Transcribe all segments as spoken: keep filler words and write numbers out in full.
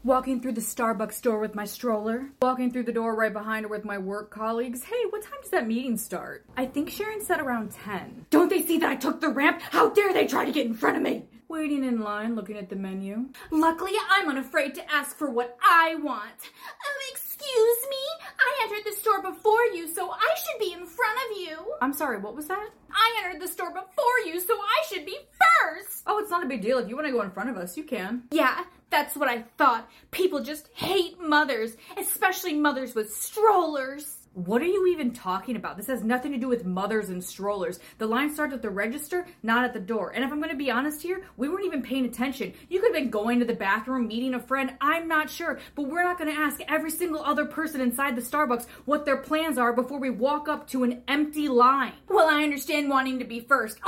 Walking through the Starbucks store with my stroller. Walking through the door right behind her with my work colleagues. Hey, what time does that meeting start? I think Sharon said around ten. Don't they see that I took the ramp? How dare they try to get in front of me? Waiting in line, looking at the menu. Luckily, I'm unafraid to ask for what I want. Um, excuse me? I entered the store before you, so I should be in front of you. I'm sorry, what was that? I entered the store before you, so I should be first. Oh, it's not a big deal. If you want to go in front of us, you can. Yeah, that's what I thought. People just hate mothers, especially mothers with strollers. What are you even talking about? This has nothing to do with mothers and strollers. The line starts at the register, not at the door. And if I'm going to be honest here, we weren't even paying attention. You could have been going to the bathroom, meeting a friend. I'm not sure. But we're not going to ask every single other person inside the Starbucks what their plans are before we walk up to an empty line. Well, I understand wanting to be first.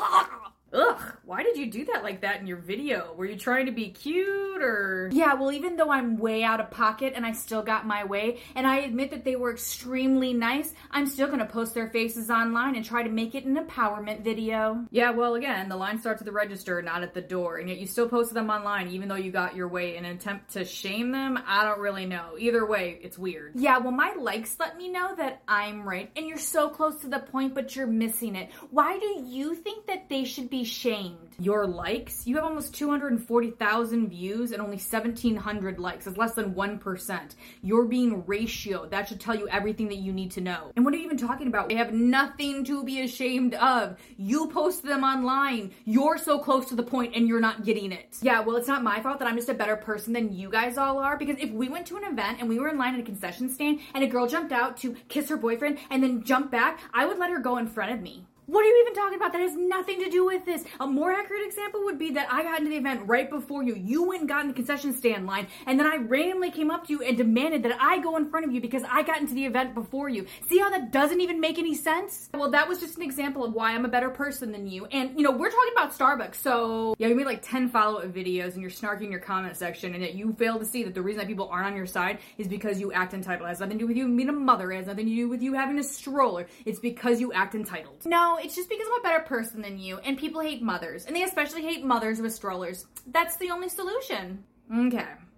Ugh, why did you do that like that in your video? Were you trying to be cute or? Yeah, well, even though I'm way out of pocket and I still got my way, and I admit that they were extremely nice, I'm still gonna post their faces online and try to make it an empowerment video. Yeah, well, again, the line starts at the register, not at the door, and yet you still posted them online even though you got your way in an attempt to shame them? I don't really know. Either way, it's weird. Yeah, well, my likes let me know that I'm right, and you're so close to the point, but you're missing it. Why do you think that they should be shamed? Your likes? You have almost two hundred forty thousand views and only seventeen hundred likes. It's less than one percent. You're being ratioed. That should tell you everything that you need to know. And what are you even talking about? They have nothing to be ashamed of. You posted them online. You're so close to the point and you're not getting it. Yeah, well, it's not my fault that I'm just a better person than you guys all are, because if we went to an event and we were in line at a concession stand and a girl jumped out to kiss her boyfriend and then jump back, I would let her go in front of me. What are you even talking about? That has nothing to do with this. A more accurate example would be that I got into the event right before you. You went and got in the concession stand line, and then I randomly came up to you and demanded that I go in front of you because I got into the event before you. See how that doesn't even make any sense? Well, that was just an example of why I'm a better person than you. And, you know, we're talking about Starbucks, so... Yeah, you made like ten follow-up videos, and you're snarky in your comment section, and yet you fail to see that the reason that people aren't on your side is because you act entitled. It has nothing to do with you being a mother. It has nothing to do with you having a stroller. It's because you act entitled. No, it's just because I'm a better person than you, and people hate mothers, and they especially hate mothers with strollers. That's the only solution. Okay.